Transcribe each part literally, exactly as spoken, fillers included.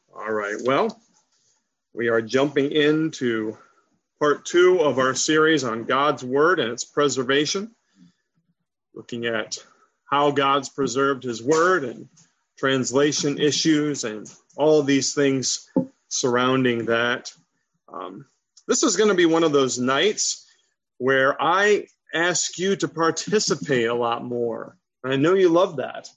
All right, well, we are jumping into part two of our series on God's Word and its preservation, looking at how God's preserved His Word and translation issues and all of these things surrounding that. Um, this is going to be one of those nights where I ask you to participate a lot more. I know you love that.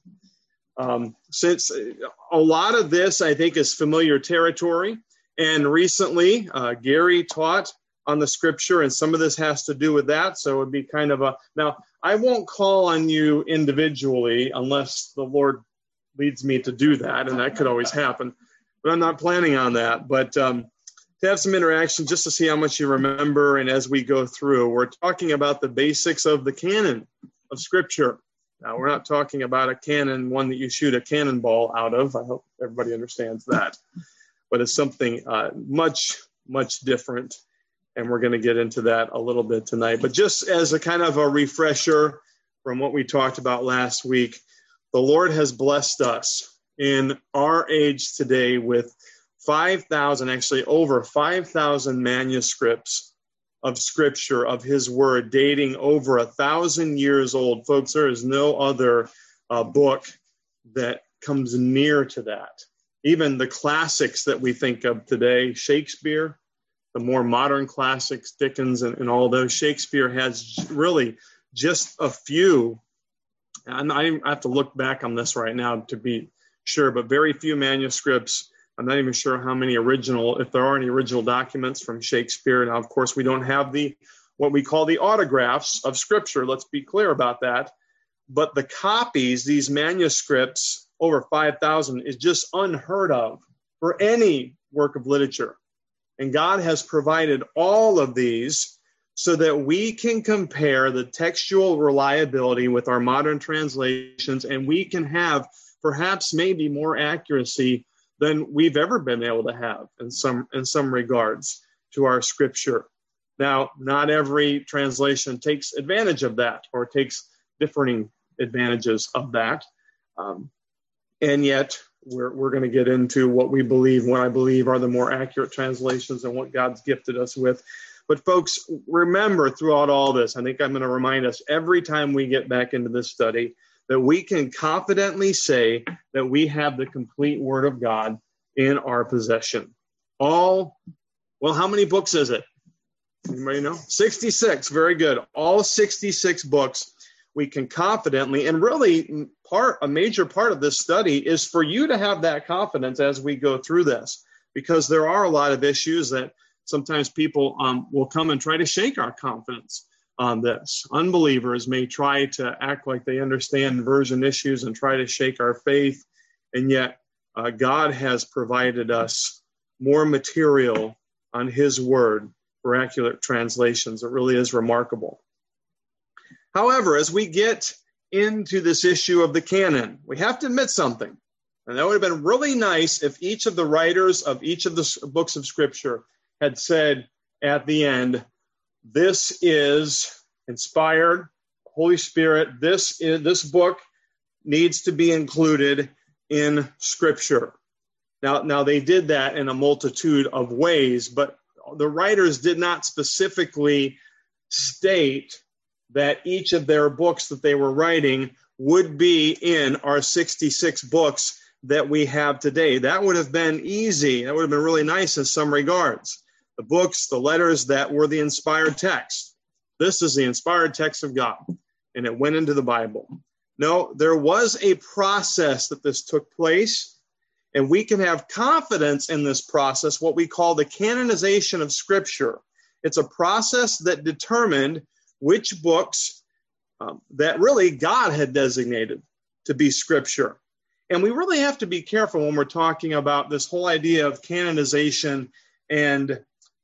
Um, since a lot of this, I think, is familiar territory. And recently, uh, Gary taught on the scripture, and some of this has to do with that. So it would be kind of a, now, I won't call on you individually unless the Lord leads me to do that, and that could always happen. But I'm not planning on that. But um, to have some interaction just to see how much you remember, and as we go through, we're talking about the basics of the canon of scripture. Now, we're not talking about a cannon, one that you shoot a cannonball out of. I hope everybody understands that. But it's something uh, much, much different. And we're going to get into that a little bit tonight. But just as a kind of a refresher from what we talked about last week, the Lord has blessed us in our age today with five thousand, actually over five thousand manuscripts of scripture, of his word, dating over a thousand years old. Folks, there is no other uh, book that comes near to that. Even the classics that we think of today, Shakespeare, the more modern classics, Dickens and, and all those, Shakespeare has really just a few, and I have to look back on this right now to be sure, but very few manuscripts. I'm not even sure how many original, if there are any original documents from Shakespeare. Now, of course, we don't have the, what we call the autographs of scripture. Let's be clear about that. But the copies, these manuscripts, over five thousand, is just unheard of for any work of literature. And God has provided all of these so that we can compare the textual reliability with our modern translations, and we can have perhaps maybe more accuracy than we've ever been able to have in some in some regards to our scripture. Now, not every translation takes advantage of that or takes differing advantages of that. Um, and yet, we're we're going to get into what we believe, what I believe are the more accurate translations and what God's gifted us with. But folks, remember throughout all this, I think I'm going to remind us every time we get back into this study, that we can confidently say that we have the complete Word of God in our possession. All, well, how many books is it? Anybody know? sixty-six, very good. All sixty-six books we can confidently, and really part, a major part of this study is for you to have that confidence as we go through this, because there are a lot of issues that sometimes people um, will come and try to shake our confidence on this. Unbelievers may try to act like they understand version issues and try to shake our faith, and yet uh, God has provided us more material on his word for accurate translations. It really is remarkable. However, as we get into this issue of the canon, we have to admit something, and that would have been really nice if each of the writers of each of the books of Scripture had said at the end, this is inspired, Holy Spirit, this is, this book needs to be included in Scripture. Now, now, they did that in a multitude of ways, but the writers did not specifically state that each of their books that they were writing would be in our sixty-six books that we have today. That would have been easy. That would have been really nice in some regards. The books, the letters that were the inspired text. This is the inspired text of God, and it went into the Bible. No, there was a process that this took place, and we can have confidence in this process, what we call the canonization of Scripture. It's a process that determined which books um, that really God had designated to be Scripture. And we really have to be careful when we're talking about this whole idea of canonization and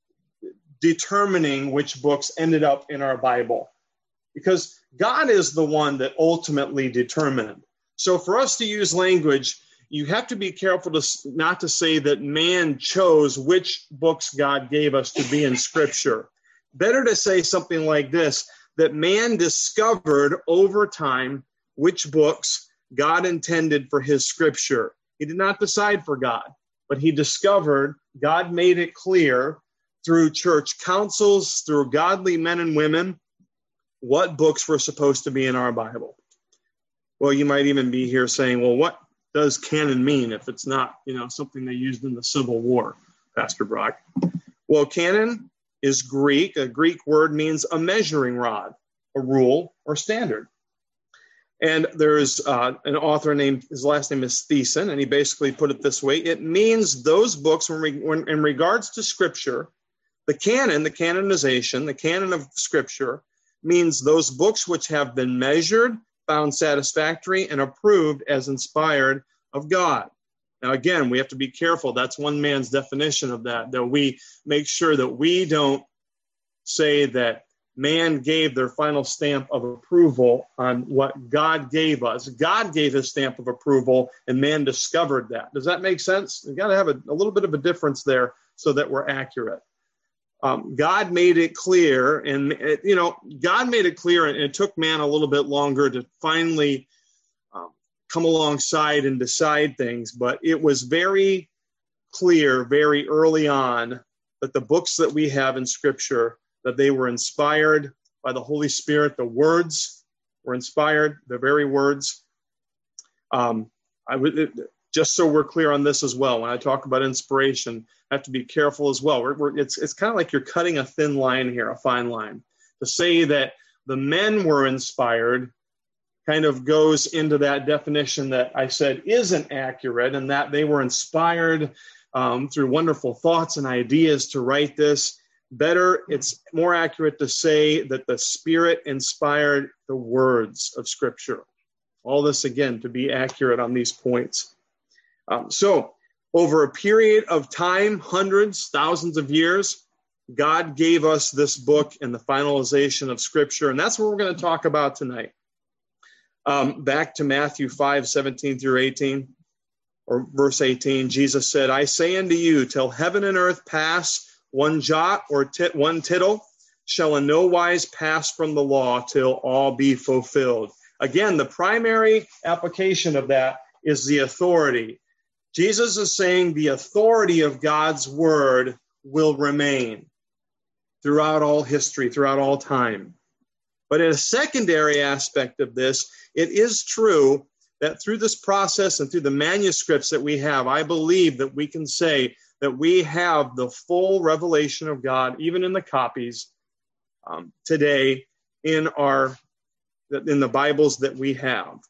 determining which books ended up in our Bible, because God is the one that ultimately determined. So for us to use language, you have to be careful to not to say that man chose which books God gave us to be in Scripture. Better to say something like this, that man discovered over time which books God intended for his Scripture. He did not decide for God. but he discovered God made it clear through church councils, through godly men and women, what books were supposed to be in our Bible. Well, you might even be here saying, well, what does canon mean if it's not, you know, something they used in the Civil War, Pastor Brock? Well, canon is Greek. A Greek word means a measuring rod, a rule or standard. And there's uh, an author named, his last name is Thiessen, and he basically put it this way. It means those books, when, re, when in regards to Scripture, the canon, the canonization, the canon of Scripture, means those books which have been measured, found satisfactory, and approved as inspired of God. Now, again, we have to be careful. That's one man's definition of that, that we make sure that we don't say that man gave their final stamp of approval on what God gave us. God gave his stamp of approval, and man discovered that. Does that make sense? We've got to have a, a little bit of a difference there so that we're accurate. Um, God made it clear, and, it, you know, God made it clear, and it took man a little bit longer to finally um, come alongside and decide things, but it was very clear very early on that the books that we have in Scripture, that they were inspired by the Holy Spirit. The words were inspired, the very words. Um, I would, it, just so we're clear on this as well, when I talk about inspiration, I have to be careful as well. We're, we're, it's it's kind of like you're cutting a thin line here, a fine line. To say that the men were inspired kind of goes into that definition that I said isn't accurate, and that they were inspired um, through wonderful thoughts and ideas to write this. Better, it's more accurate to say that the Spirit inspired the words of Scripture. All this, again, to be accurate on these points. Um, so, over a period of time, hundreds, thousands of years, God gave us this book and the finalization of Scripture, and that's what we're going to talk about tonight. Um, back to Matthew five, seventeen through eighteen, or verse eighteen, Jesus said, I say unto you, till heaven and earth pass, one jot or tit, one tittle shall in no wise pass from the law till all be fulfilled. Again, the primary application of that is the authority. Jesus is saying the authority of God's word will remain throughout all history, throughout all time. But in a secondary aspect of this, it is true that through this process and through the manuscripts that we have, I believe that we can say that we have the full revelation of God, even in the copies um, today in our in the Bibles that we have.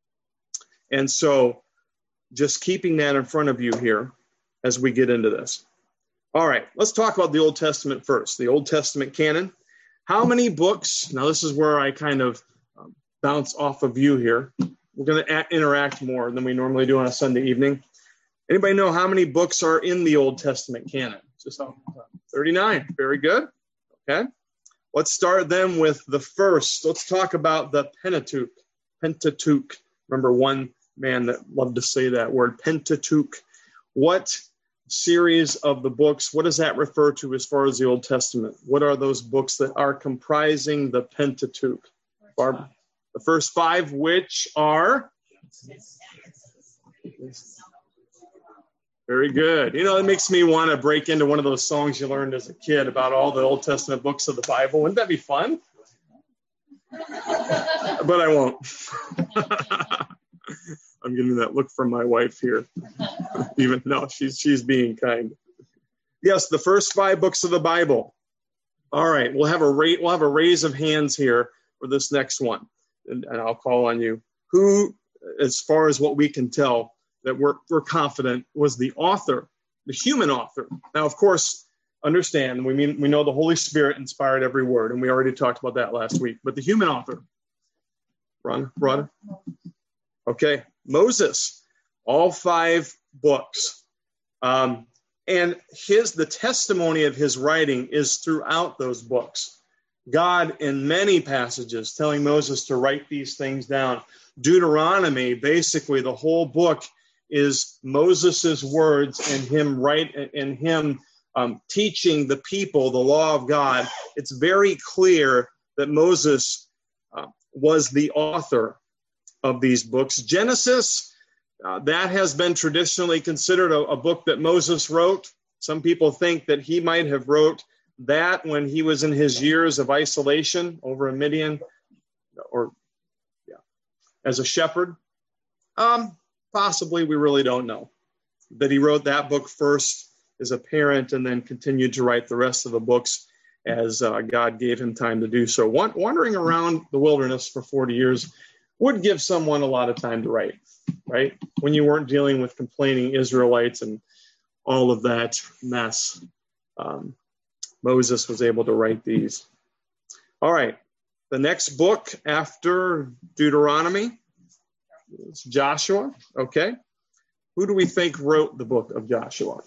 And so just keeping that in front of you here as we get into this. All right, let's talk about the Old Testament first, the Old Testament canon. How many books? Now, this is where I kind of um, bounce off of you here. We're going to a- interact more than we normally do on a Sunday evening. Anybody know how many books are in the Old Testament canon? Just thirty-nine. Very good. Okay. Let's start then with the first. Let's talk about the Pentateuch. Pentateuch. Remember one man that loved to say that word, Pentateuch. What series of the books, what does that refer to as far as the Old Testament? What are those books that are comprising the Pentateuch? Barb, the first five, which are? Very good. You know, it makes me want to break into one of those songs you learned as a kid about all the Old Testament books of the Bible. Wouldn't that be fun? But I won't. I'm getting that look from my wife here. Even no, she's she's being kind. Yes, the first five books of the Bible. All right, we'll have a rate. We'll have a raise of hands here for this next one, and, and I'll call on you. Who, as far as what we can tell, that we're we're confident was the author, the human author. Now, of course, understand we mean we know the Holy Spirit inspired every word, and we already talked about that last week. But the human author, Ron, Ron. Okay, Moses, all five books. Um, and his the testimony of his writing is throughout those books. God, in many passages, telling Moses to write these things down. Deuteronomy, basically the whole book is Moses's words and him write and him um, teaching the people the law of God. It's very clear that Moses uh, was the author of these books. Genesis, Uh, that has been traditionally considered a, a book that Moses wrote. Some people think that he might have wrote that when he was in his years of isolation over in Midian, or yeah, as a shepherd. Um, possibly, we really don't know. That he wrote that book first as a parent and then continued to write the rest of the books as uh, God gave him time to do so. One, wandering around the wilderness for forty years would give someone a lot of time to write, right? When you weren't dealing with complaining Israelites and all of that mess. Um, Moses was able to write these. All right. The next book after Deuteronomy is Joshua. Okay. Who do we think wrote the book of Joshua?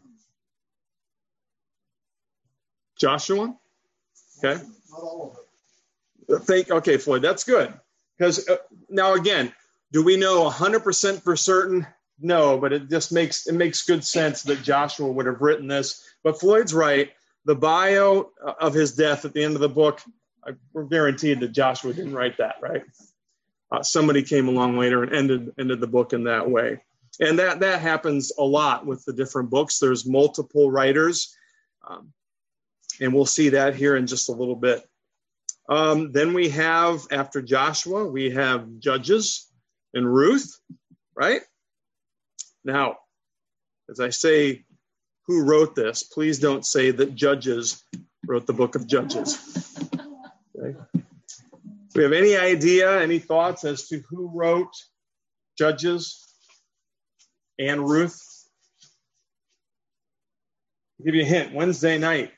Joshua? Okay. Not all of it. Think, okay, Floyd, that's good. Because uh, now again, do we know one hundred percent for certain? No, but it just makes it makes good sense that Joshua would have written this. But Floyd's right. The bio of his death at the end of the book, we're guaranteed that Joshua didn't write that, right? Uh, somebody came along later and ended ended the book in that way. And that, that happens a lot with the different books. There's multiple writers. Um, and we'll see that here in just a little bit. Um, then we have, after Joshua, we have Judges and Ruth, right? Now, as I say, who wrote this? Please don't say that Judges wrote the book of Judges. Okay. Do we have any idea, any thoughts as to who wrote Judges and Ruth? I'll give you a hint. Wednesday night.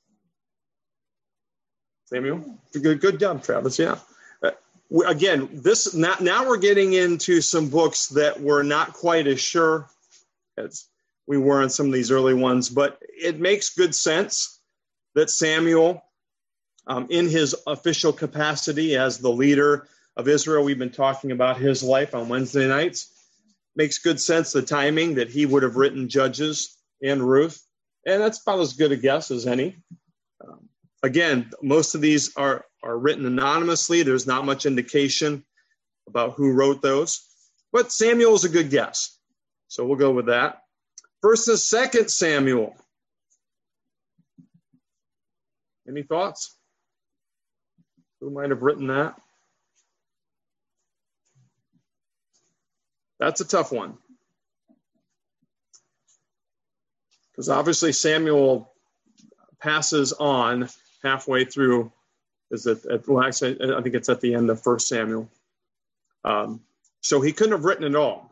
Samuel? Good, good job, Travis. Yeah. Uh, we, again, this now, now we're getting into some books that we're not quite as sure as we were in some of these early ones, but it makes good sense that Samuel, um, in his official capacity as the leader of Israel, we've been talking about his life on Wednesday nights, makes good sense, the timing that he would have written Judges and Ruth, and that's about as good a guess as any. Um, again, most of these are, are written anonymously. There's not much indication about who wrote those, but Samuel's a good guess, so we'll go with that. First and Second Samuel. Any thoughts? Who might have written that? That's a tough one. Because obviously Samuel passes on halfway through. Is it at, well, actually, I think it's at the end of First Samuel. Um, so he couldn't have written it all.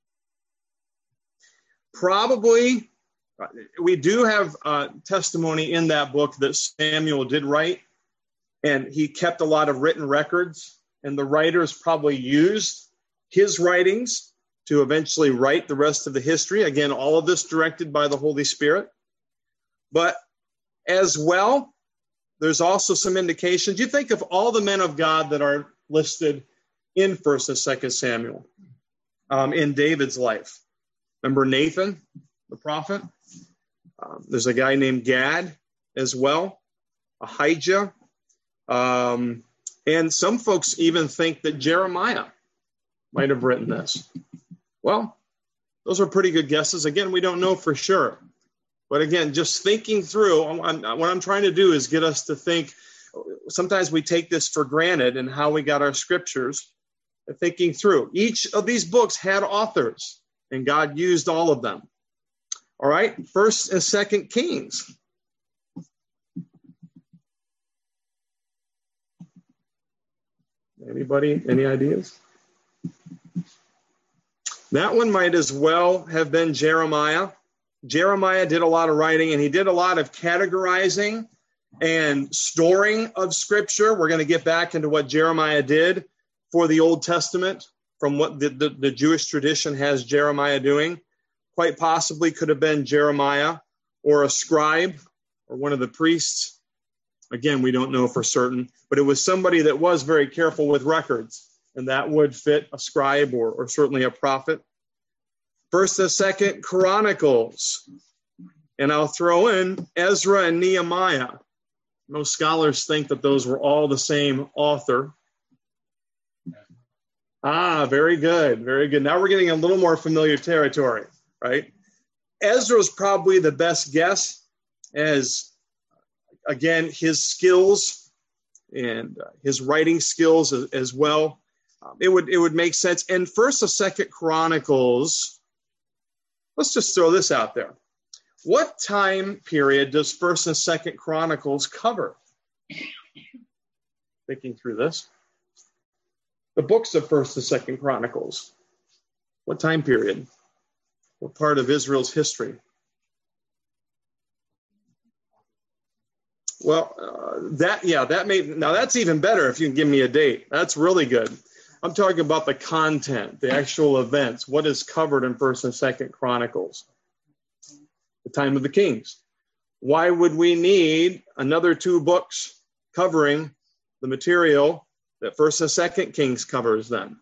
Probably, we do have uh, testimony in that book that Samuel did write, and he kept a lot of written records, and the writers probably used his writings to eventually write the rest of the history. Again, all of this directed by the Holy Spirit. But as well, there's also some indications. You think of all the men of God that are listed in First and Second Samuel um, in David's life. Remember Nathan, the prophet? Um, there's a guy named Gad as well, Ahijah. Um, and some folks even think that Jeremiah might have written this. Well, those are pretty good guesses. Again, we don't know for sure. But again, just thinking through, I'm, what I'm trying to do is get us to think. Sometimes we take this for granted in how we got our scriptures. Thinking through. Each of these books had authors, and God used all of them. All right, First and Second Kings. Anybody, any ideas? That one might as well have been Jeremiah. Jeremiah did a lot of writing, and he did a lot of categorizing and storing of Scripture. We're going to get back into what Jeremiah did for the Old Testament from what the, the, the Jewish tradition has Jeremiah doing. Quite possibly could have been Jeremiah or a scribe or one of the priests. Again, we don't know for certain, but it was somebody that was very careful with records, and that would fit a scribe or, or certainly a prophet. First and Second Chronicles, and I'll throw in Ezra and Nehemiah. Most scholars think that those were all the same author. Ah, very good. Very good. Now we're getting a little more familiar territory, right? Ezra's probably the best guess, as, again, his skills and uh, his writing skills as, as well. Um, it would it would make sense. And First and Second Chronicles, let's just throw this out there. What time period does First and Second Chronicles cover? Thinking through this. The books of First and Second Chronicles. What time period? What part of Israel's history? Well, uh, that, yeah, that may, now that's even better if you can give me a date. That's really good. I'm talking about the content, the actual events, what is covered in First and Second Chronicles. The time of the kings. Why would we need another two books covering the material that First and Second Kings covers then?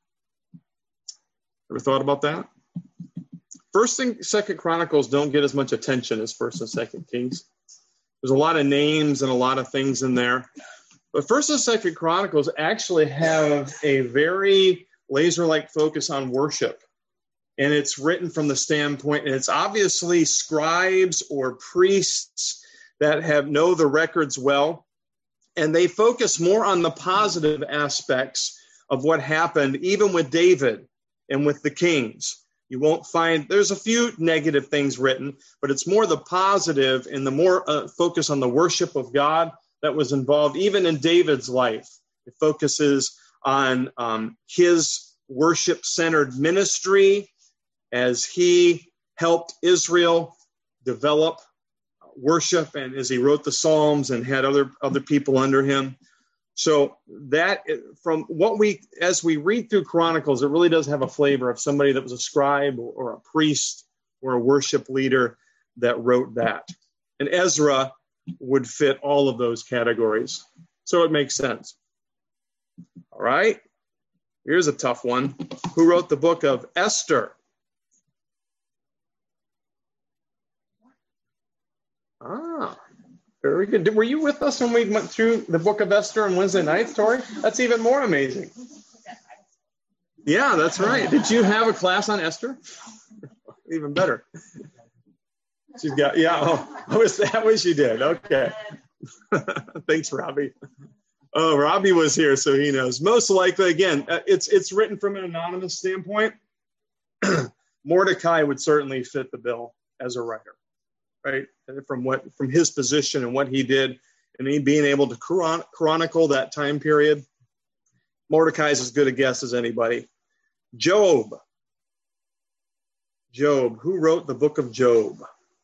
Ever thought about that? First and Second Chronicles don't get as much attention as First and Second Kings. There's a lot of names and a lot of things in there. But First and Second Chronicles actually have a very laser-like focus on worship. And it's written from the standpoint, and it's obviously scribes or priests that have know the records well. And they focus more on the positive aspects of what happened, even with David and with the kings. You won't find, there's a few negative things written, but it's more the positive and the more uh, focus on the worship of God that was involved, even in David's life. It focuses on um, his worship-centered ministry as he helped Israel develop worship, and as he wrote the Psalms and had other, other people under him. So that, from what we, as we read through Chronicles, it really does have a flavor of somebody that was a scribe or, or a priest or a worship leader that wrote that. And Ezra would fit all of those categories. So it makes sense. All right. Here's a tough one. Who wrote the book of Esther? Ah, very good. Were you with us when we went through the book of Esther on Wednesday night, Tori? That's even more amazing. Yeah, that's right. Did you have a class on Esther? Even better. She's got, yeah, oh, I was, that way she did. Okay. Thanks, Robbie. Oh, Robbie was here, so he knows. Most likely, again, it's it's written from an anonymous standpoint. Mordecai would certainly fit the bill as a writer, right? From what from his position and what he did, and he being able to chron- chronicle that time period. Mordecai is as good a guess as anybody. Job. Job. Who wrote the book of Job?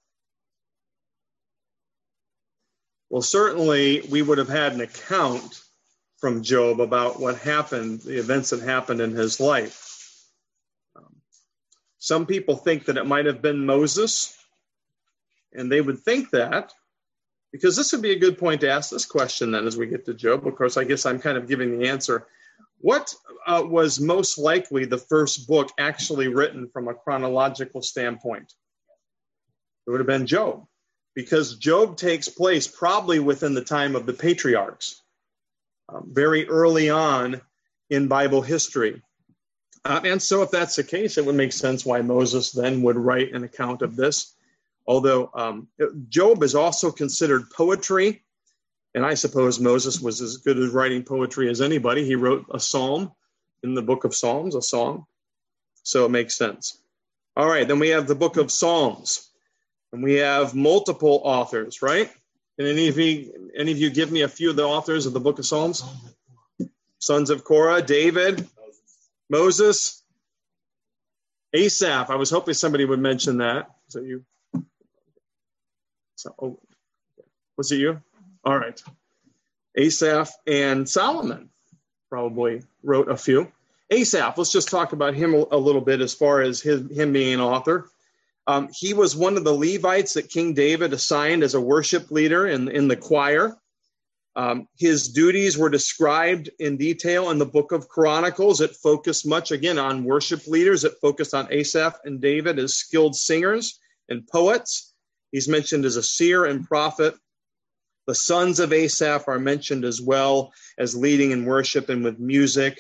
Well, certainly we would have had an account from Job about what happened, the events that happened in his life. Um, some people think that it might have been Moses, and they would think that, because this would be a good point to ask this question then as we get to Job. Of course, I guess I'm kind of giving the answer. What uh, was most likely the first book actually written from a chronological standpoint? It would have been Job. Because Job takes place probably within the time of the patriarchs, um, very early on in Bible history. Uh, and so if that's the case, it would make sense why Moses then would write an account of this. Although um, Job is also considered poetry, and I suppose Moses was as good at writing poetry as anybody. He wrote a psalm in the book of Psalms, a song. So it makes sense. All right, then we have the book of Psalms. And we have multiple authors, right? Can any of you, any of you give me a few of the authors of the book of Psalms? Sons of Korah, David, Moses, Asaph. I was hoping somebody would mention that. Is that you? So, oh, was it you? All right. Asaph and Solomon probably wrote a few. Asaph, let's just talk about him a, a little bit as far as his, him being an author. Um, he was one of the Levites that King David assigned as a worship leader in, in the choir. Um, his duties were described in detail in the book of Chronicles. It focused much, again, on worship leaders. It focused on Asaph and David as skilled singers and poets. He's mentioned as a seer and prophet. The sons of Asaph are mentioned as well as leading in worship and with music.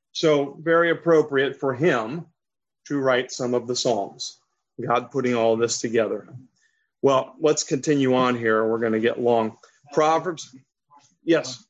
So very appropriate for him to write some of the Psalms. God putting all this together. Well, let's continue on here. We're going to get long. Proverbs. Yes.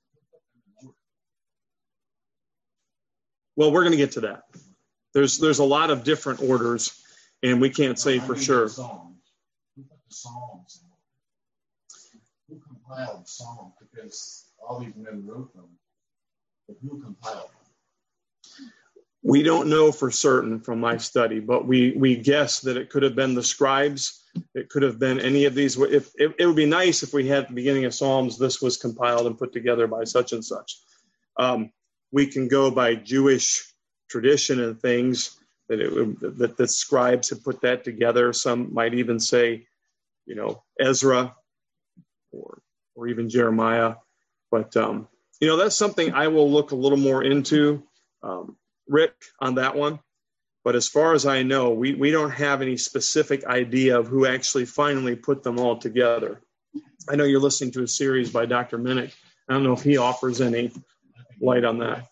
Well, we're going to get to that. There's there's a lot of different orders, and we can't say for sure. Who put the Psalms? Who compiled the Psalms? Because all these men wrote them, but who compiled them? We don't know for certain from my study, but we we guess that it could have been the scribes. It could have been any of these. If it, it would be nice if we had at the beginning of Psalms, this was compiled and put together by such and such. Um, we can go by Jewish tradition and things that it that the scribes have put that together. Some might even say, you know, Ezra or or even Jeremiah. But um, you know, that's something I will look a little more into. Um, Rick, on that one. But as far as I know, we, we don't have any specific idea of who actually finally put them all together. I know you're listening to a series by Doctor Minnick. I don't know if he offers any light on that.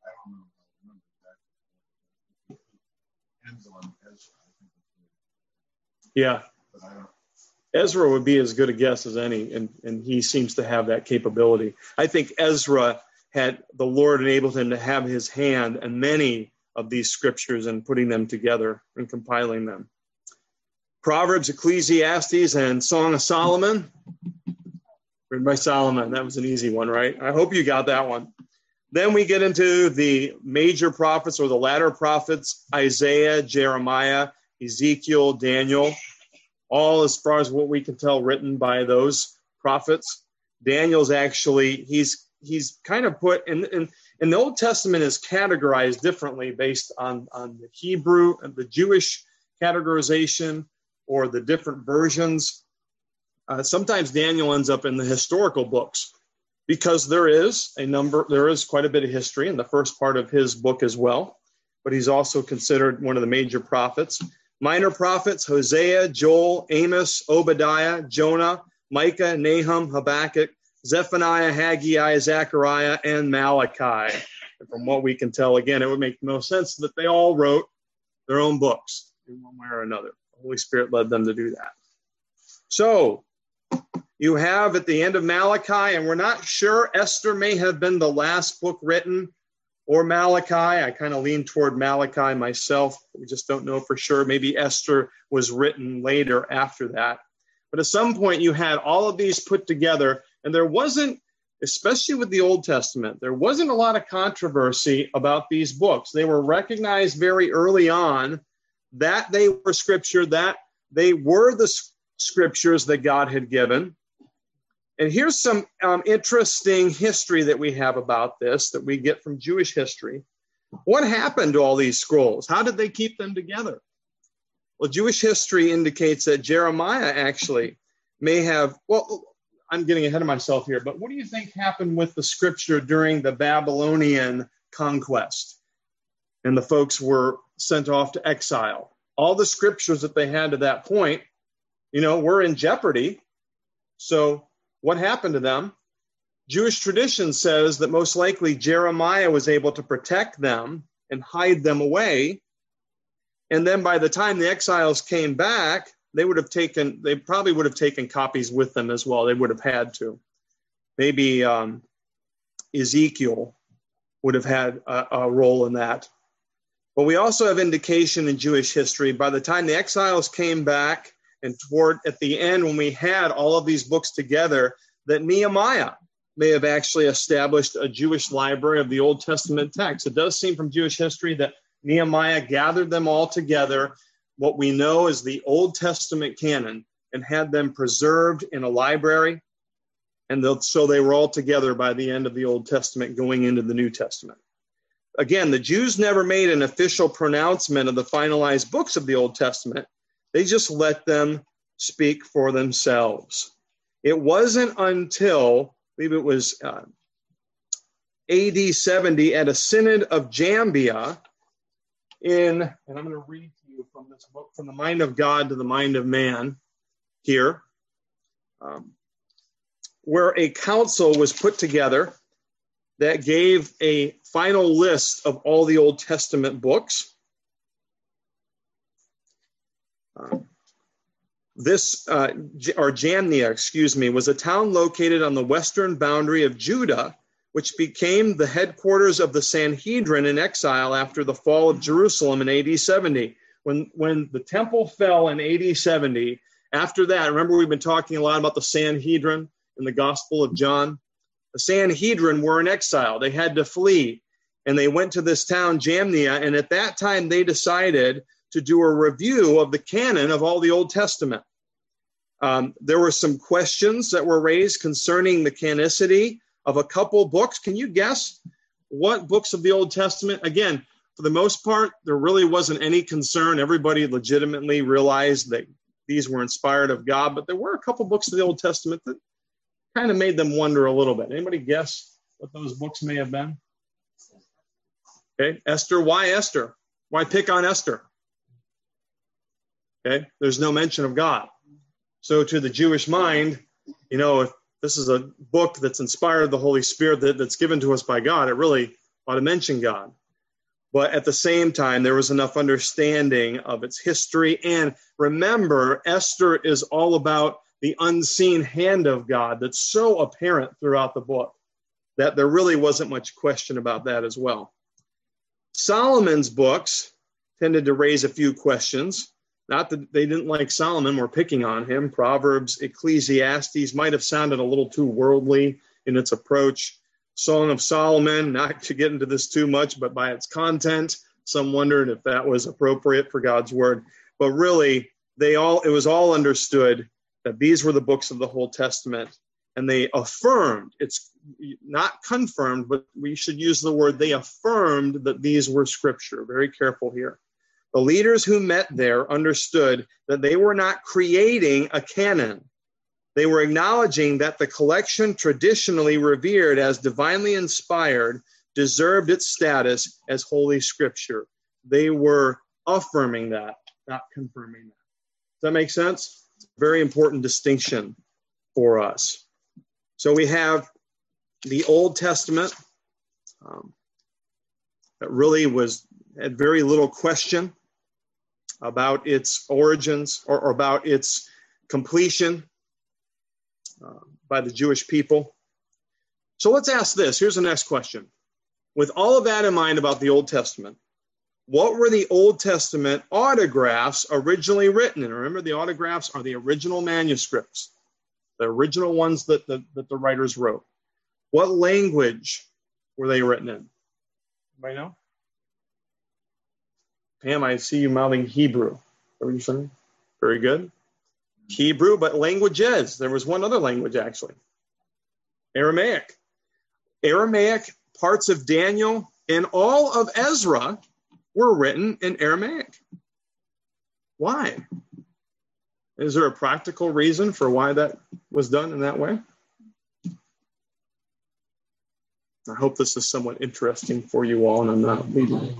Yeah. Ezra would be as good a guess as any, and, and he seems to have that capability. I think Ezra had the Lord enabled him to have his hand in many of these scriptures and putting them together and compiling them. Proverbs, Ecclesiastes, and Song of Solomon. Written by Solomon. That was an easy one, right? I hope you got that one. Then we get into the major prophets or the latter prophets, Isaiah, Jeremiah, Ezekiel, Daniel, all as far as what we can tell written by those prophets. Daniel's actually, he's he's kind of put in, in, in the Old Testament is categorized differently based on, on the Hebrew and the Jewish categorization or the different versions. Uh, sometimes Daniel ends up in the historical books because there is a number, there is quite a bit of history in the first part of his book as well, but he's also considered one of the major prophets. Minor prophets, Hosea, Joel, Amos, Obadiah, Jonah, Micah, Nahum, Habakkuk, Zephaniah, Haggai, Zechariah, and Malachi. And from what we can tell, again, it would make no sense that they all wrote their own books in one way or another. The Holy Spirit led them to do that. So you have at the end of Malachi, and we're not sure, Esther may have been the last book written, or Malachi. I kind of lean toward Malachi myself. We just don't know for sure. Maybe Esther was written later after that. But at some point, you had all of these put together, and there wasn't, especially with the Old Testament, there wasn't a lot of controversy about these books. They were recognized very early on that they were scripture, that they were the scriptures that God had given. And here's some um, interesting history that we have about this that we get from Jewish history. What happened to all these scrolls? How did they keep them together? Well, Jewish history indicates that Jeremiah actually may have, well, I'm getting ahead of myself here, but what do you think happened with the scripture during the Babylonian conquest? And the folks were sent off to exile. All the scriptures that they had to that point, you know, were in jeopardy. So what happened to them? Jewish tradition says that most likely Jeremiah was able to protect them and hide them away. And then by the time the exiles came back, they would have taken, they probably would have taken copies with them as well. They would have had to. Maybe um, Ezekiel would have had a, a role in that. But we also have indication in Jewish history, by the time the exiles came back and toward at the end, when we had all of these books together, that Nehemiah may have actually established a Jewish library of the Old Testament text. It does seem from Jewish history that Nehemiah gathered them all together, what we know is the Old Testament canon, and had them preserved in a library. And so they were all together by the end of the Old Testament going into the New Testament. Again, the Jews never made an official pronouncement of the finalized books of the Old Testament. They just let them speak for themselves. It wasn't until, I believe it was uh, A D seventy at a synod of Jambia in, and I'm going to read to you from this book, From the Mind of God to the Mind of Man here, um, where a council was put together that gave a final list of all the Old Testament books. Uh, this, uh, or Jamnia, excuse me, was a town located on the western boundary of Judah, which became the headquarters of the Sanhedrin in exile after the fall of Jerusalem in A D seventy. When, when the temple fell in A D seventy, after that, remember we've been talking a lot about the Sanhedrin in the Gospel of John? The Sanhedrin were in exile. They had to flee, and they went to this town, Jamnia, and at that time they decided to do a review of the canon of all the Old Testament. Um, there were some questions that were raised concerning the canonicity of a couple books. Can you guess what books of the Old Testament? Again, for the most part, there really wasn't any concern. Everybody legitimately realized that these were inspired of God, but there were a couple books of the Old Testament that kind of made them wonder a little bit. Anybody guess what those books may have been? Okay, Esther. Why Esther? Why pick on Esther? Okay, there's no mention of God. So to the Jewish mind, you know, if this is a book that's inspired of the Holy Spirit that, that's given to us by God, it really ought to mention God. But at the same time, there was enough understanding of its history. And remember, Esther is all about the unseen hand of God that's so apparent throughout the book that there really wasn't much question about that as well. Solomon's books tended to raise a few questions. Not that they didn't like Solomon, we're picking on him. Proverbs, Ecclesiastes might have sounded a little too worldly in its approach. Song of Solomon, not to get into this too much, but by its content, some wondered if that was appropriate for God's word. But really, they all it was all understood that these were the books of the Old Testament, and they affirmed, it's not confirmed, but we should use the word, they affirmed that these were scripture. Very careful here. The leaders who met there understood that they were not creating a canon. They were acknowledging that the collection traditionally revered as divinely inspired deserved its status as Holy Scripture. They were affirming that, not confirming that. Does that make sense? It's a very important distinction for us. So we have the Old Testament um, that really was had very little question about its origins or, or about its completion uh, by the Jewish people. So let's ask this. Here's the next question. With all of that in mind about the Old Testament, what were the Old Testament autographs originally written in? Remember, the autographs are the original manuscripts, the original ones that the, that the writers wrote. What language were they written in? Anybody know? Pam, I see you mouthing Hebrew. What were you saying? Very good. Hebrew, but languages. There was one other language, actually. Aramaic. Aramaic, parts of Daniel, and all of Ezra were written in Aramaic. Why? Is there a practical reason for why that was done in that way? I hope this is somewhat interesting for you all, and I'm not leaving.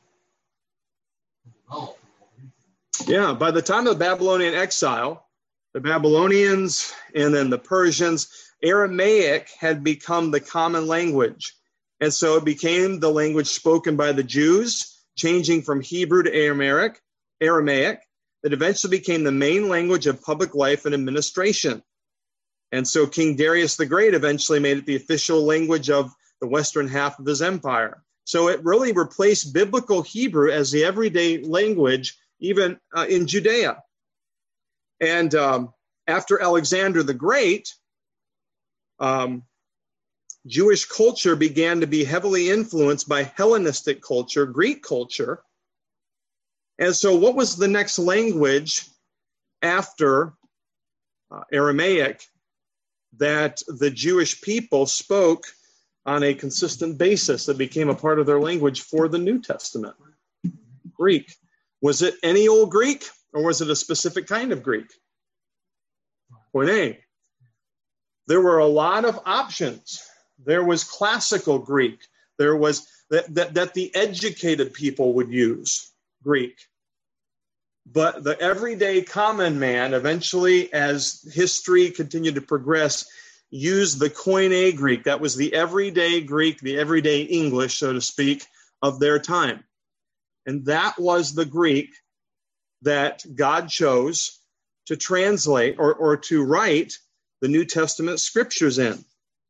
Yeah, by the time of the Babylonian exile, the Babylonians and then the Persians, Aramaic had become the common language. And so it became the language spoken by the Jews, changing from Hebrew to Aramaic, Aramaic, that eventually became the main language of public life and administration. And so King Darius the Great eventually made it the official language of the western half of his empire. So it really replaced biblical Hebrew as the everyday language, even uh, in Judea. And um, after Alexander the Great, um, Jewish culture began to be heavily influenced by Hellenistic culture, Greek culture. And so what was the next language after uh, Aramaic that the Jewish people spoke on a consistent basis that became a part of their language for the New Testament? Greek. Was it any old Greek, or was it a specific kind of Greek? Koine. There were a lot of options. There was classical Greek. There was that, that, that the educated people would use Greek. But the everyday common man, eventually, as history continued to progress, used the Koine Greek. That was the everyday Greek, the everyday English, so to speak, of their time. And that was the Greek that God chose to translate or, or to write the New Testament scriptures in.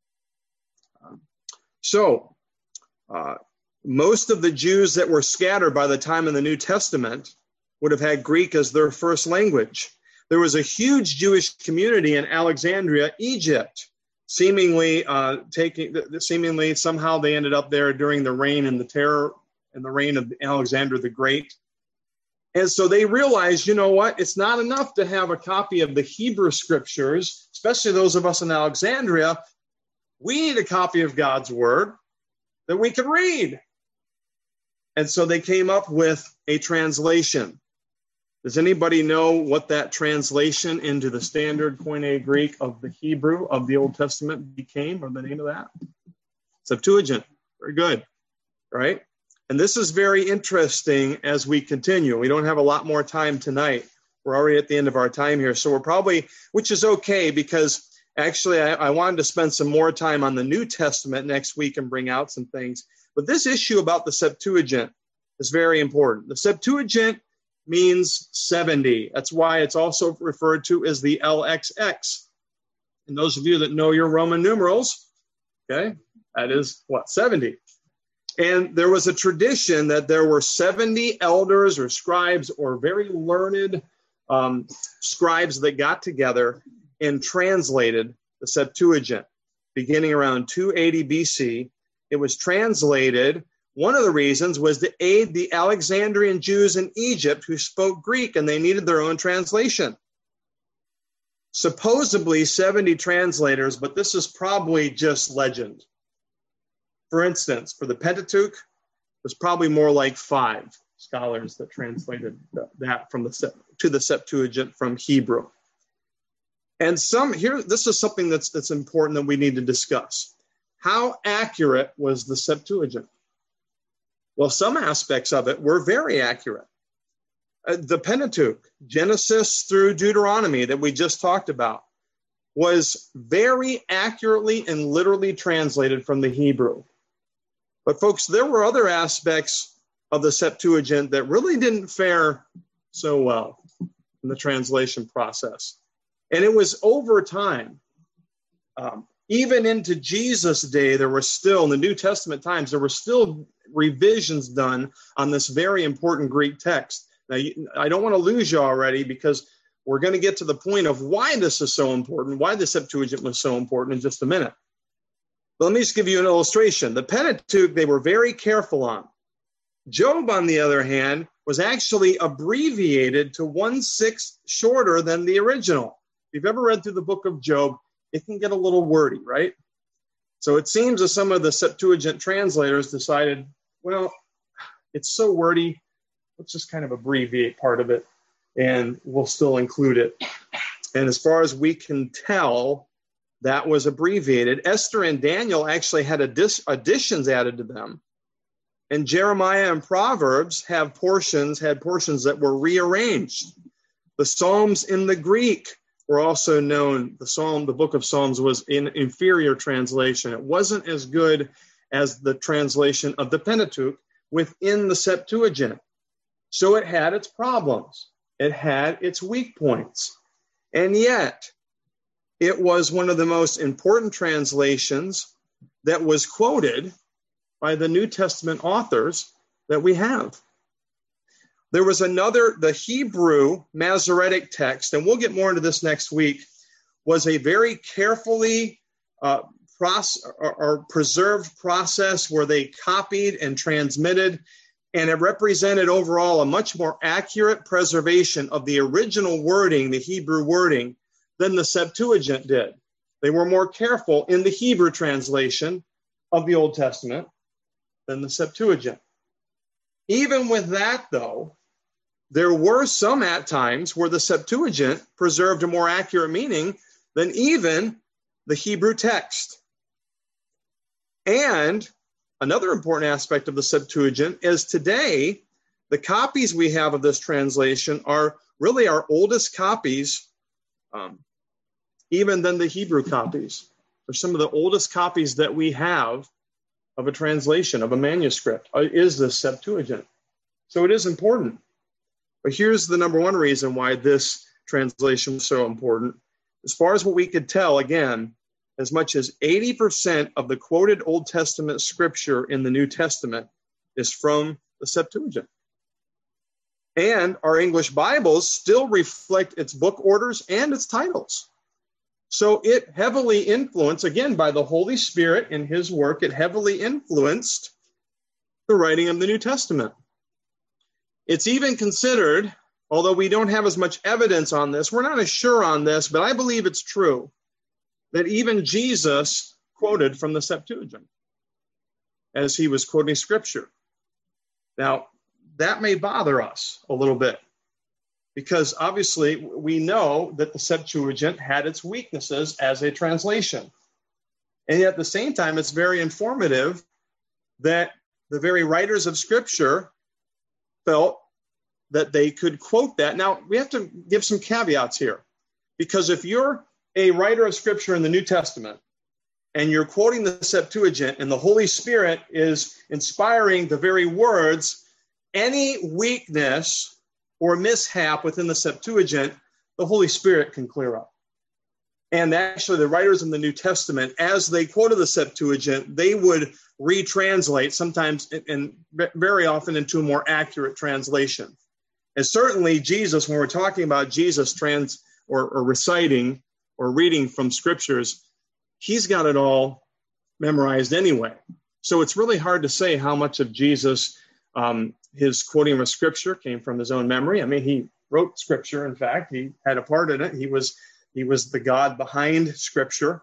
So, uh, most of the Jews that were scattered by the time of the New Testament would have had Greek as their first language. There was a huge Jewish community in Alexandria, Egypt. Seemingly, uh, taking, seemingly somehow they ended up there during the reign and the terror and the reign of Alexander the Great. And so they realized, you know what, it's not enough to have a copy of the Hebrew scriptures, especially those of us in Alexandria. We need a copy of God's word that we can read. And so they came up with a translation. Does anybody know what that translation into the standard Koine Greek of the Hebrew of the Old Testament became, or the name of that? Septuagint. Very good. Right? And this is very interesting as we continue. We don't have a lot more time tonight. We're already at the end of our time here. So we're probably, which is okay, because actually I, I wanted to spend some more time on the New Testament next week and bring out some things. But this issue about the Septuagint is very important. The Septuagint means seventy. That's why it's also referred to as the L X X. And those of you that know your Roman numerals, okay, that is what, seventy. And there was a tradition that there were seventy elders or scribes or very learned um, scribes that got together and translated the Septuagint. Beginning around two eighty B C, it was translated. One of the reasons was to aid the Alexandrian Jews in Egypt who spoke Greek, and they needed their own translation. Supposedly seventy translators, but this is probably just legend. For instance, for the Pentateuch, there's probably more like five scholars that translated that from the to the Septuagint from Hebrew. And some here, this is something that's that's important that we need to discuss. How accurate was the Septuagint? Well, some aspects of it were very accurate. Uh, the Pentateuch, Genesis through Deuteronomy that we just talked about, was very accurately and literally translated from the Hebrew. But folks, there were other aspects of the Septuagint that really didn't fare so well in the translation process. And it was over time. Um, even into Jesus' day, there were still, in the New Testament times, there were still revisions done on this very important Greek text. Now, I don't want to lose you already, because we're going to get to the point of why this is so important, why the Septuagint was so important in just a minute. But let me just give you an illustration. The Pentateuch, they were very careful on. Job, on the other hand, was actually abbreviated to one-sixth shorter than the original. If you've ever read through the book of Job, it can get a little wordy, right? So it seems that some of the Septuagint translators decided, well, it's so wordy, let's just kind of abbreviate part of it, and we'll still include it. And as far as we can tell, that was abbreviated. Esther and Daniel actually had addi- additions added to them. And Jeremiah and Proverbs have portions, had portions that were rearranged. The Psalms in the Greek were also known. The Psalm, the book of Psalms, was in inferior translation. It wasn't as good as the translation of the Pentateuch within the Septuagint. So it had its problems. It had its weak points. And yet, it was one of the most important translations that was quoted by the New Testament authors that we have. There was another, the Hebrew Masoretic text, and we'll get more into this next week, was a very carefully uh, process, or, or preserved process where they copied and transmitted, and it represented overall a much more accurate preservation of the original wording, the Hebrew wording, than the Septuagint did. They were more careful in the Hebrew translation of the Old Testament than the Septuagint. Even with that, though, there were some at times where the Septuagint preserved a more accurate meaning than even the Hebrew text. And another important aspect of the Septuagint is today, the copies we have of this translation are really our oldest copies, um, even than the Hebrew copies. or some of the oldest copies that we have of a translation, of a manuscript, is the Septuagint. So it is important. But here's the number one reason why this translation was so important. As far as what we could tell, again, as much as eighty percent of the quoted Old Testament scripture in the New Testament is from the Septuagint. And our English Bibles still reflect its book orders and its titles. So it heavily influenced, again, by the Holy Spirit in his work, it heavily influenced the writing of the New Testament. It's even considered, although we don't have as much evidence on this, we're not as sure on this, but I believe it's true, that even Jesus quoted from the Septuagint as he was quoting scripture. Now, that may bother us a little bit, because obviously we know that the Septuagint had its weaknesses as a translation. And yet at the same time, it's very informative that the very writers of Scripture felt that they could quote that. Now, we have to give some caveats here, because if you're a writer of Scripture in the New Testament and you're quoting the Septuagint and the Holy Spirit is inspiring the very words, any weakness or mishap within the Septuagint, the Holy Spirit can clear up. And actually, the writers in the New Testament, as they quoted the Septuagint, they would retranslate, sometimes and very often into a more accurate translation. And certainly Jesus, when we're talking about Jesus trans or, or reciting or reading from scriptures, he's got it all memorized anyway. So it's really hard to say how much of Jesus, um, his quoting of scripture came from his own memory. I mean, he wrote scripture. In fact, he had a part in it. He was he was the God behind scripture.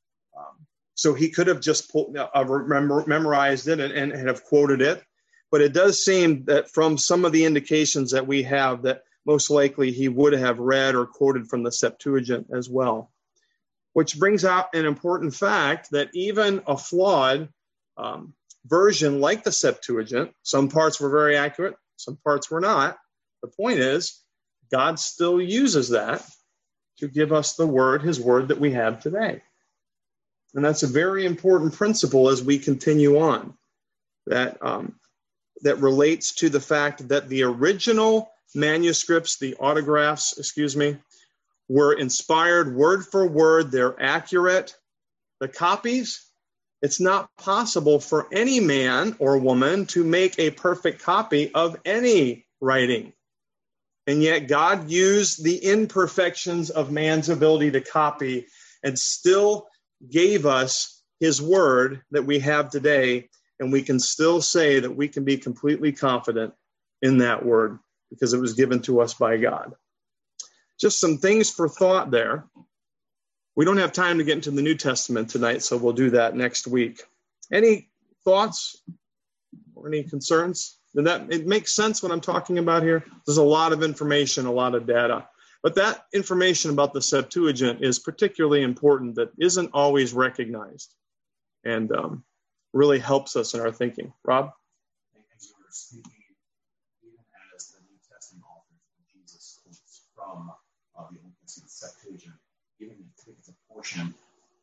Um, so he could have just pulled, uh, remember, memorized it and, and, and have quoted it. But it does seem that from some of the indications that we have, that most likely he would have read or quoted from the Septuagint as well. Which brings out an important fact that even a flawed um, version like the Septuagint, some parts were very accurate, some parts were not. The point is, God still uses that to give us the word, his word that we have today. And that's a very important principle as we continue on, that um, that relates to the fact that the original manuscripts, the autographs, excuse me, were inspired word for word. They're accurate. The copies, it's not possible for any man or woman to make a perfect copy of any writing. And yet God used the imperfections of man's ability to copy and still gave us his word that we have today. And we can still say that we can be completely confident in that word because it was given to us by God. Just some things for thought there. We don't have time to get into the New Testament tonight, so we'll do that next week. Any thoughts or any concerns? Did that it makes sense what I'm talking about here? There's a lot of information, a lot of data. But that information about the Septuagint is particularly important that isn't always recognized and um, really helps us in our thinking. Rob? As you were speaking, even as the New Testament authors of Jesus quotes from uh, the Old Testament Septuagint, even if it's a portion,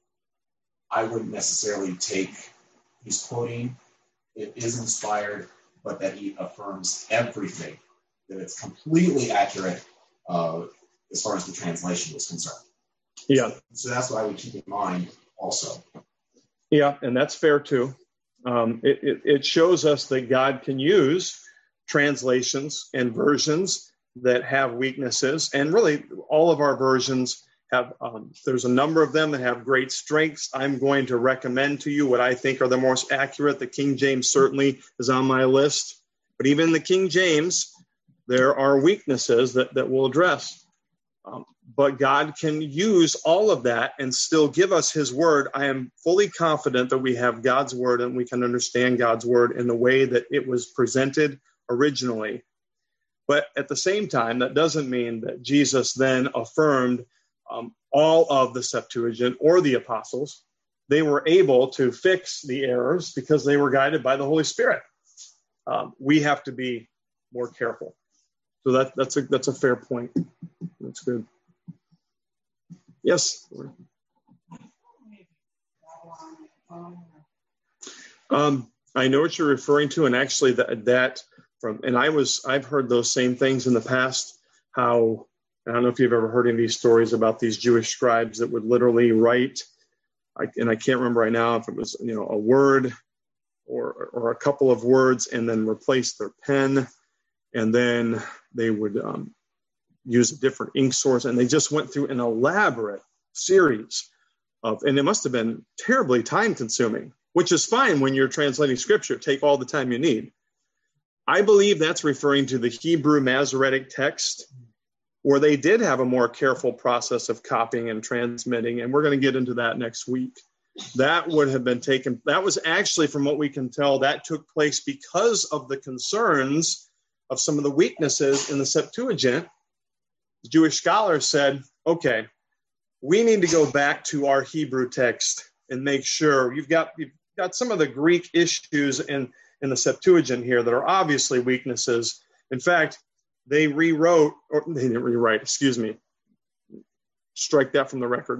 I wouldn't necessarily take, he's quoting, it is inspired, but that he affirms everything, that it's completely accurate uh, as far as the translation is concerned. Yeah. So that's what I would keep in mind also. Yeah, and that's fair too. Um, it, it, it shows us that God can use translations and versions that have weaknesses, and really all of our versions have, um, there's a number of them that have great strengths. I'm going to recommend to you what I think are the most accurate. The King James certainly is on my list, but even the King James, there are weaknesses that, that we'll address. Um, but God can use all of that and still give us his word. I am fully confident that we have God's word and we can understand God's word in the way that it was presented originally. But at the same time, that doesn't mean that Jesus then affirmed um, all of the Septuagint or the apostles. They were able to fix the errors because they were guided by the Holy Spirit. Um, we have to be more careful. So that, that's a that's a fair point. That's good. Yes. Um, I know what you're referring to, and actually that, that from, and I was, I've heard those same things in the past, how, I don't know if you've ever heard any of these stories about these Jewish scribes that would literally write, I, and I can't remember right now if it was, you know, a word or, or a couple of words and then replace their pen, and then they would um, use a different ink source, and they just went through an elaborate series of, and it must have been terribly time consuming, which is fine when you're translating scripture. Take all the time you need. I believe that's referring to the Hebrew Masoretic text, where they did have a more careful process of copying and transmitting, and we're going to get into that next week. That would have been taken, that was actually, from what we can tell, that took place because of the concerns of some of the weaknesses in the Septuagint. The Jewish scholars said, okay, we need to go back to our Hebrew text and make sure you've got, you've got some of the Greek issues in, in the Septuagint here that are obviously weaknesses. In fact, they rewrote, or they didn't rewrite, excuse me, strike that from the record.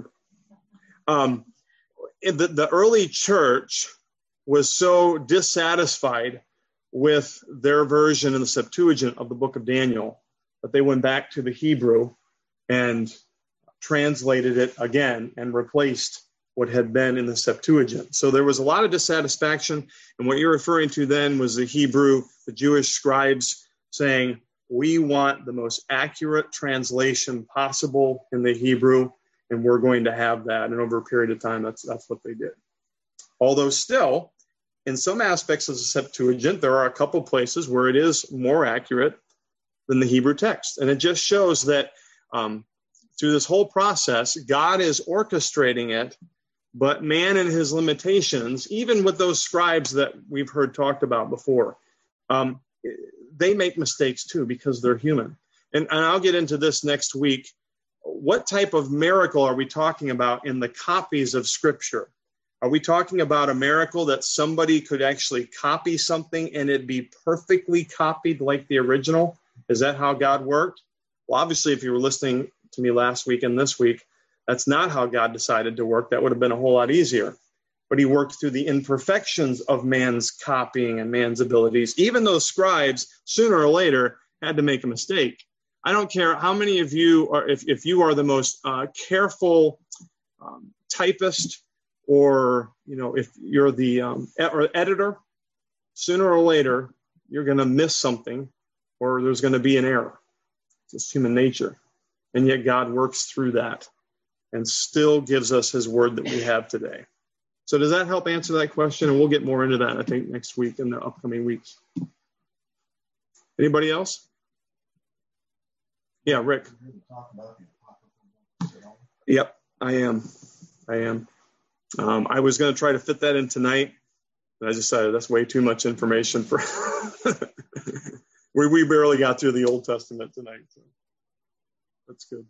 Um, the, the early church was so dissatisfied with their version in the Septuagint of the book of Daniel that they went back to the Hebrew and translated it again and replaced what had been in the Septuagint. So there was a lot of dissatisfaction, and what you're referring to then was the Hebrew, the Jewish scribes saying, we want the most accurate translation possible in the Hebrew, and we're going to have that. And over a period of time, that's that's what they did. Although still, in some aspects of the Septuagint, there are a couple places where it is more accurate than the Hebrew text. And it just shows that um, through this whole process, God is orchestrating it, but man and his limitations, even with those scribes that we've heard talked about before, um, they make mistakes too because they're human. And, and I'll get into this next week. What type of miracle are we talking about in the copies of Scripture? Are we talking about a miracle that somebody could actually copy something and it'd be perfectly copied like the original? Is that how God worked? Well, obviously, if you were listening to me last week and this week, that's not how God decided to work. That would have been a whole lot easier. But he worked through the imperfections of man's copying and man's abilities. Even those scribes, sooner or later, had to make a mistake. I don't care how many of you are, if, if you are the most uh, careful um, typist, or, you know, if you're the um, ed- or editor, sooner or later, you're going to miss something, or there's going to be an error. It's just human nature. And yet God works through that and still gives us his word that we have today. So does that help answer that question? And we'll get more into that, I think, next week in the upcoming weeks. Anybody else? Yeah, Rick. Yep, I am. I am. Um, I was going to try to fit that in tonight, but I decided that's way too much information for. we we barely got through the Old Testament tonight, so that's good.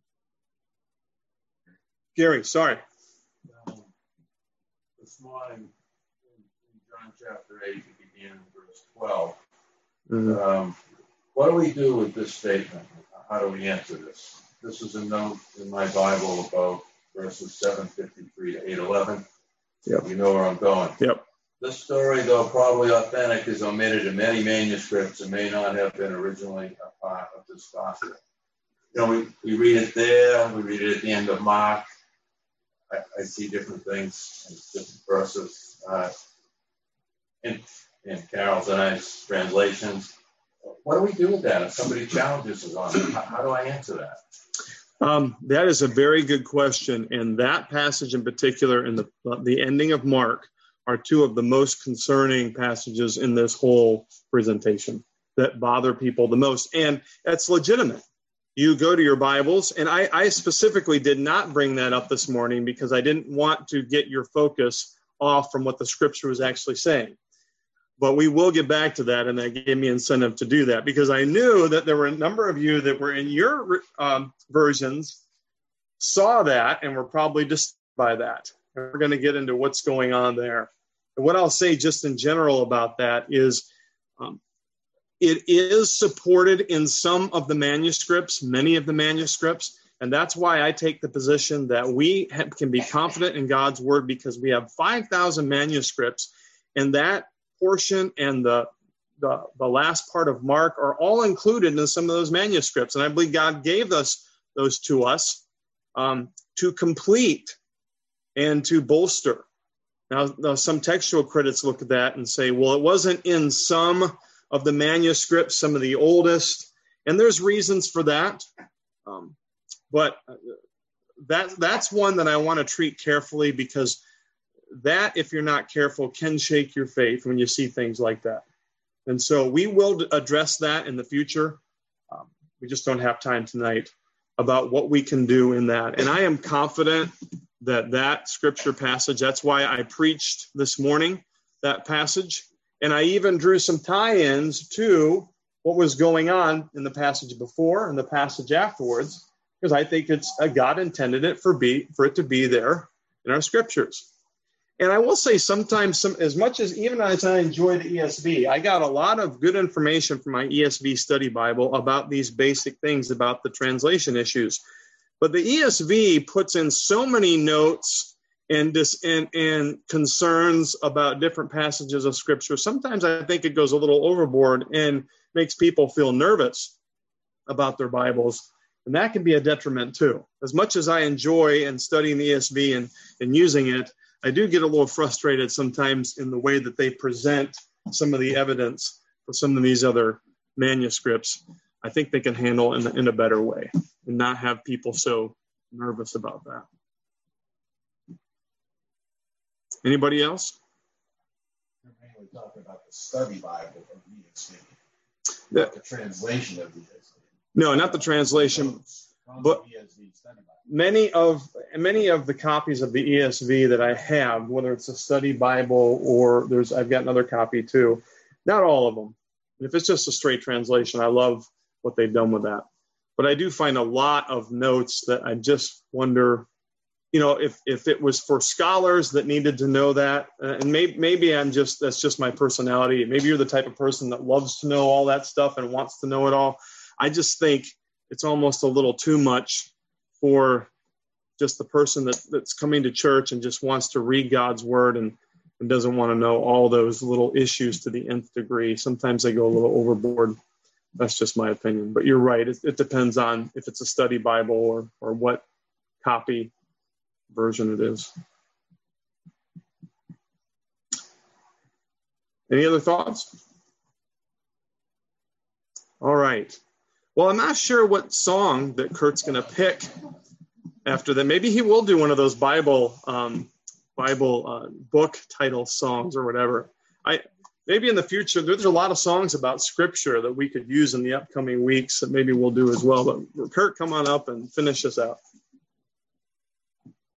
Gary, sorry. Um, this morning in, in John chapter eight, it began in verse twelve. Mm-hmm. Um, what do we do with this statement? How do we answer this? This is a note in my Bible about verses seven fifty-three to eight eleven. Yep. You know where I'm going. Yep. This story, though probably authentic, is omitted in many manuscripts and may not have been originally a part of this gospel. You know, we, we read it there, we read it at the end of Mark. I, I see different things in different verses uh, in, in Carol's and I's translations. What do we do with that if somebody challenges us on it? How, how do I answer that? Um, that is a very good question. And that passage in particular and the, the ending of Mark are two of the most concerning passages in this whole presentation that bother people the most. And that's legitimate. You go to your Bibles, and I, I specifically did not bring that up this morning because I didn't want to get your focus off from what the scripture was actually saying. But we will get back to that, and that gave me incentive to do that because I knew that there were a number of you that were in your um, versions, saw that, and were probably disturbed by that. And we're going to get into what's going on there. And what I'll say just in general about that is um, it is supported in some of the manuscripts, many of the manuscripts, And that's why I take the position that we have, can be confident in God's word, because we have five thousand manuscripts, and that portion and the, the, the last part of Mark are all included in some of those manuscripts. And I believe God gave us those to us um, to complete and to bolster. Now, now, some textual critics look at that and say, well, it wasn't in some of the manuscripts, some of the oldest, and there's reasons for that. Um, but that that's one that I want to treat carefully, because that, if you're not careful, can shake your faith when you see things like that. And so we will address that in the future. Um, we just don't have time tonight about what we can do in that. And I am confident that that scripture passage, that's why I preached this morning, that passage. And I even drew some tie-ins to what was going on in the passage before and the passage afterwards, because I think it's uh, God intended it for be for it to be there in our scriptures. And I will say sometimes, some, as much as even as I enjoy the E S V, I got a lot of good information from my E S V study Bible about these basic things about the translation issues. But the E S V puts in so many notes and, dis, and, and concerns about different passages of Scripture. Sometimes I think it goes a little overboard and makes people feel nervous about their Bibles. And that can be a detriment too. As much as I enjoy and studying the E S V and, and using it, I do get a little frustrated sometimes in the way that they present some of the evidence for some of these other manuscripts. I think they can handle in, in a better way and not have people so nervous about that. Anybody else? You're mainly talking about the study Bible of the E S V, the, not the translation of the E S V. No, not the translation, but many of many of the copies of the E S V that I have, whether it's a study Bible or there's, I've got another copy too. Not all of them. If it's just a straight translation, I love what they've done with that. But I do find a lot of notes that I just wonder, you know, if if it was for scholars that needed to know that, uh, and maybe maybe I'm just, that's just my personality. Maybe you're the type of person that loves to know all that stuff and wants to know it all. I just think it's almost a little too much for just the person that, that's coming to church and just wants to read God's word and, and doesn't want to know all those little issues to the nth degree. Sometimes they go a little overboard. That's just my opinion. But you're right. It, it depends on if it's a study Bible or, or what copy version it is. Any other thoughts? All right. Well, I'm not sure what song that Kurt's going to pick after that. Maybe he will do one of those Bible um, Bible uh, book title songs or whatever. I maybe in the future, there's a lot of songs about Scripture that we could use in the upcoming weeks that maybe we'll do as well. But Kurt, come on up and finish us out.